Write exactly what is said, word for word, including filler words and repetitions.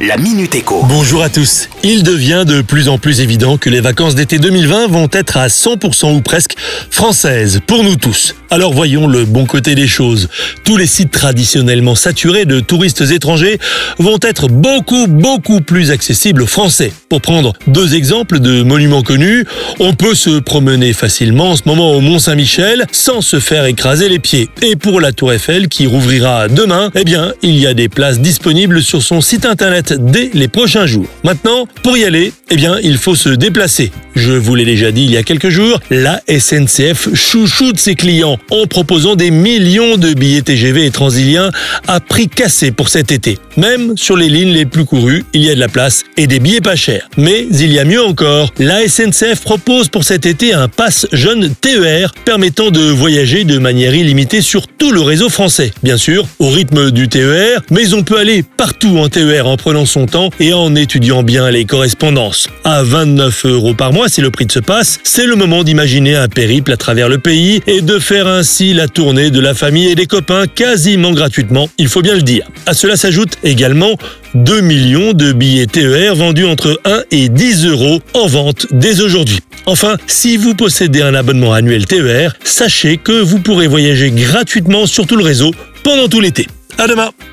la Minute Éco. Bonjour à tous. Il devient de plus en plus évident que les vacances d'été deux mille vingt vont être à cent pour cent ou presque françaises pour nous tous. Alors voyons le bon côté des choses. Tous les sites traditionnellement saturés de touristes étrangers vont être beaucoup, beaucoup plus accessibles aux Français. Pour prendre deux exemples de monuments connus, on peut se promener facilement en ce moment au Mont-Saint-Michel sans se faire écraser les pieds. Et pour la Tour Eiffel qui rouvrira demain, eh bien, il y a des places disponibles sur son site internet dès les prochains jours. Maintenant, pour y aller, eh bien, il faut se déplacer. Je vous l'ai déjà dit il y a quelques jours, la S N C F chouchoute ses clients en proposant des millions de billets T G V et Transiliens à prix cassé pour cet été. Même sur les lignes les plus courues, il y a de la place et des billets pas chers. Mais il y a mieux encore. La S N C F propose pour cet été un pass jeune T E R permettant de voyager de manière illimitée sur tout le réseau français. Bien sûr, au rythme du T E R, mais on peut aller partout en T E R en prenant son temps et en étudiant bien les correspondances. À vingt-neuf euros par mois, c'est le prix de ce pass. C'est le moment d'imaginer un périple à travers le pays et de faire ainsi la tournée de la famille et des copains quasiment gratuitement, il faut bien le dire. À cela s'ajoute également deux millions de billets T E R vendus entre un et dix euros en vente dès aujourd'hui. Enfin, si vous possédez un abonnement annuel T E R, sachez que vous pourrez voyager gratuitement sur tout le réseau pendant tout l'été. À demain!